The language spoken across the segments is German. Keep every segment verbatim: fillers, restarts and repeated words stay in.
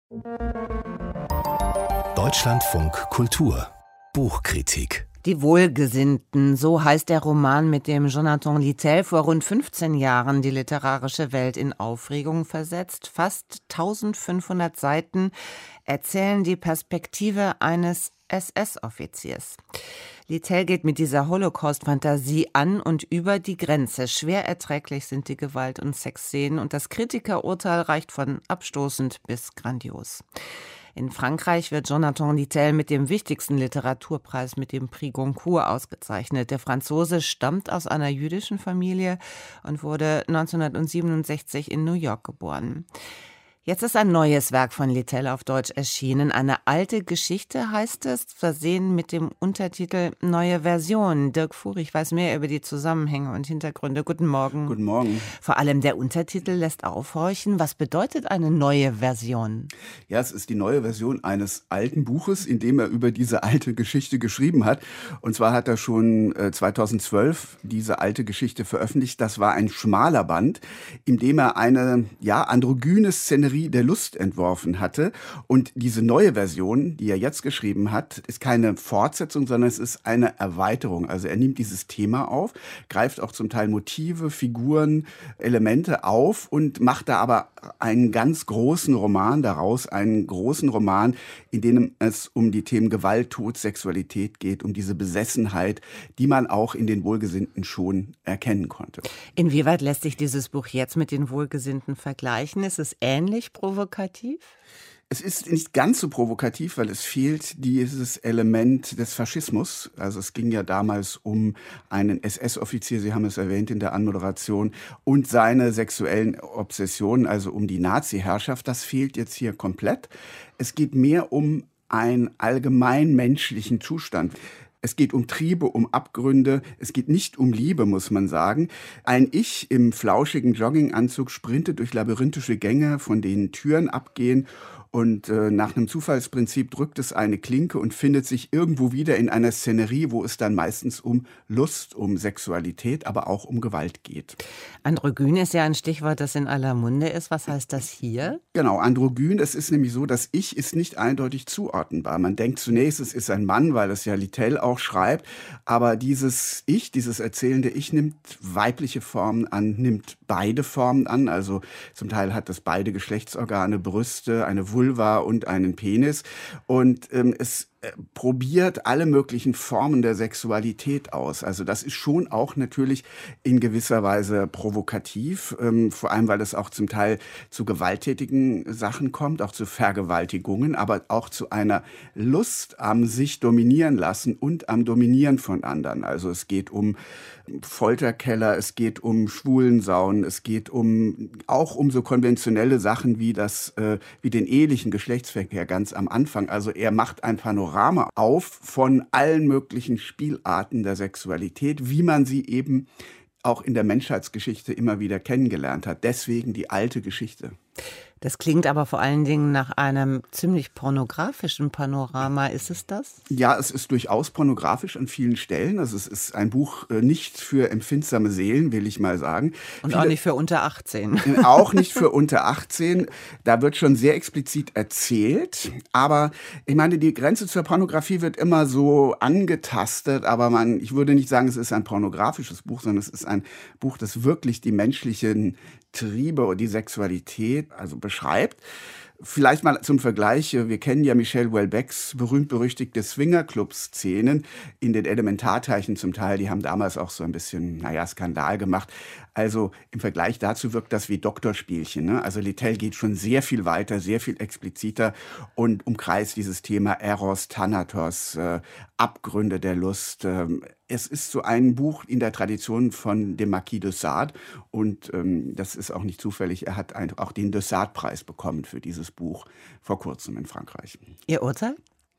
Deutschlandfunk Kultur Buchkritik. Die Wohlgesinnten, so heißt der Roman, mit dem Jonathan Littell vor rund fünfzehn Jahren die literarische Welt in Aufregung versetzt. Fast eintausendfünfhundert Seiten erzählen die Perspektive eines S S-Offiziers. Littell geht mit dieser Holocaust-Fantasie an und über die Grenze. Schwer erträglich sind die Gewalt- und Sexszenen und das Kritikerurteil reicht von abstoßend bis grandios. In Frankreich wird Jonathan Littell mit dem wichtigsten Literaturpreis, mit dem Prix Goncourt, ausgezeichnet. Der Franzose stammt aus einer jüdischen Familie und wurde neunzehnhundertsiebenundsechzig in New York geboren. Jetzt ist ein neues Werk von Littell auf Deutsch erschienen. Eine alte Geschichte heißt es, versehen mit dem Untertitel Neue Version. Dirk Furich weiß mehr über die Zusammenhänge und Hintergründe. Guten Morgen. Guten Morgen. Vor allem der Untertitel lässt aufhorchen. Was bedeutet eine neue Version? Ja, es ist die neue Version eines alten Buches, in dem er über diese alte Geschichte geschrieben hat. Und zwar hat er schon äh, zweitausendzwölf diese alte Geschichte veröffentlicht. Das war ein schmaler Band, in dem er eine ja androgyne Szenerie der Lust entworfen hatte. Und diese neue Version, die er jetzt geschrieben hat, ist keine Fortsetzung, sondern es ist eine Erweiterung. Also er nimmt dieses Thema auf, greift auch zum Teil Motive, Figuren, Elemente auf und macht da aber einen ganz großen Roman daraus, einen großen Roman, in dem es um die Themen Gewalt, Tod, Sexualität geht, um diese Besessenheit, die man auch in den Wohlgesinnten schon erkennen konnte. Inwieweit lässt sich dieses Buch jetzt mit den Wohlgesinnten vergleichen? Ist es ähnlich provokativ? Es ist nicht ganz so provokativ, weil es fehlt dieses Element des Faschismus. Also es ging ja damals um einen S S-Offizier, Sie haben es erwähnt in der Anmoderation, und seine sexuellen Obsessionen, also um die Nazi-Herrschaft. Das fehlt jetzt hier komplett. Es geht mehr um einen allgemein menschlichen Zustand. Es geht um Triebe, um Abgründe. Es geht nicht um Liebe, muss man sagen. Ein Ich im flauschigen Jogginganzug sprintet durch labyrinthische Gänge, von denen Türen abgehen. Und äh, nach einem Zufallsprinzip drückt es eine Klinke und findet sich irgendwo wieder in einer Szenerie, wo es dann meistens um Lust, um Sexualität, aber auch um Gewalt geht. Androgyn ist ja ein Stichwort, das in aller Munde ist. Was heißt das hier? Genau, androgyn, es ist nämlich so, das Ich ist nicht eindeutig zuordnenbar. Man denkt zunächst, es ist ein Mann, weil es ja Littell auch schreibt. Aber dieses Ich, dieses erzählende Ich nimmt weibliche Formen an, nimmt beide Formen an. Also zum Teil hat es beide Geschlechtsorgane, Brüste, eine Vulva und einen Penis. Und ähm, es äh, probiert alle möglichen Formen der Sexualität aus. Also das ist schon auch natürlich in gewisser Weise provokativ, ähm, vor allem weil es auch zum Teil zu gewalttätigen Sachen kommt, auch zu Vergewaltigungen, aber auch zu einer Lust am sich dominieren lassen und am Dominieren von anderen. Also es geht um Folterkeller, es geht um Schwulensaunen, es geht um auch um so konventionelle Sachen wie das, äh, wie den ehelichen Geschlechtsverkehr ganz am Anfang. Also er macht ein Panorama auf von allen möglichen Spielarten der Sexualität, wie man sie eben auch in der Menschheitsgeschichte immer wieder kennengelernt hat. Deswegen die alte Geschichte. Das klingt aber vor allen Dingen nach einem ziemlich pornografischen Panorama. Ist es das? Ja, es ist durchaus pornografisch an vielen Stellen. Also es ist ein Buch äh, nicht für empfindsame Seelen, will ich mal sagen. Und Viele, auch nicht für unter achtzehn. Auch nicht für unter achtzehn. Da wird schon sehr explizit erzählt. Aber ich meine, die Grenze zur Pornografie wird immer so angetastet. Aber man, ich würde nicht sagen, es ist ein pornografisches Buch, sondern es ist ein Buch, das wirklich die menschlichen Triebe und die Sexualität also beschreibt. Vielleicht mal zum Vergleich, wir kennen ja Michel Houellebecqs berühmt-berüchtigte Swingerclub-Szenen in den Elementarteichen zum Teil. Die haben damals auch so ein bisschen, naja, Skandal gemacht. Also im Vergleich dazu wirkt das wie Doktorspielchen, ne? Also Littell geht schon sehr viel weiter, sehr viel expliziter und umkreist dieses Thema Eros, Thanatos, äh, Abgründe der Lust. Ähm, es ist so ein Buch in der Tradition von dem Marquis de Sade und ähm, das ist auch nicht zufällig. Er hat ein, auch den de Sade-Preis bekommen für dieses Buch vor kurzem in Frankreich. Ihr Urteil?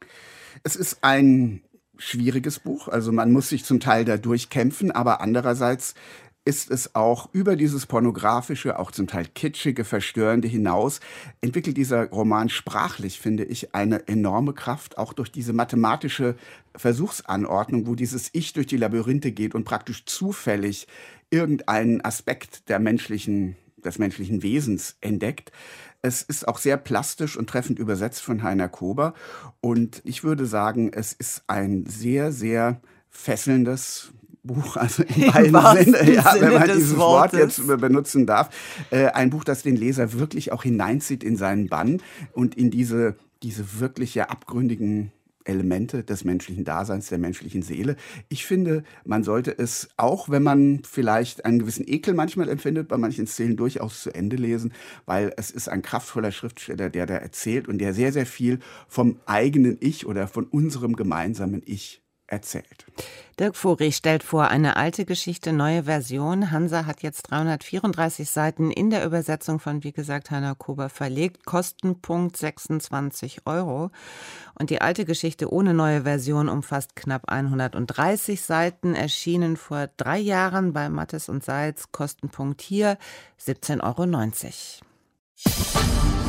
Es ist ein schwieriges Buch, also man muss sich zum Teil da durchkämpfen, aber andererseits ist es auch über dieses pornografische, auch zum Teil kitschige, verstörende hinaus, entwickelt dieser Roman sprachlich, finde ich, eine enorme Kraft, auch durch diese mathematische Versuchsanordnung, wo dieses Ich durch die Labyrinthe geht und praktisch zufällig irgendeinen Aspekt der menschlichen des menschlichen Wesens entdeckt. Es ist auch sehr plastisch und treffend übersetzt von Heiner Kober. Und ich würde sagen, es ist ein sehr, sehr fesselndes Buch, also in beiden Sinne, ja, wenn man dieses Wort jetzt benutzen darf. Äh, ein Buch, das den Leser wirklich auch hineinzieht in seinen Bann und in diese, diese wirklich ja abgründigen Elemente des menschlichen Daseins, der menschlichen Seele. Ich finde, man sollte es, auch wenn man vielleicht einen gewissen Ekel manchmal empfindet, bei manchen Szenen durchaus zu Ende lesen, weil es ist ein kraftvoller Schriftsteller, der da erzählt und der sehr, sehr viel vom eigenen Ich oder von unserem gemeinsamen Ich erzählt. Dirk Vorig stellt vor, eine alte Geschichte, neue Version. Hansa hat jetzt dreihundertvierunddreißig Seiten in der Übersetzung von, wie gesagt, Heiner Kober verlegt. Kostenpunkt sechsundzwanzig Euro. Und die alte Geschichte ohne neue Version umfasst knapp hundertdreißig Seiten, erschienen vor drei Jahren bei Mattes und Seitz. Kostenpunkt hier siebzehn Euro neunzig.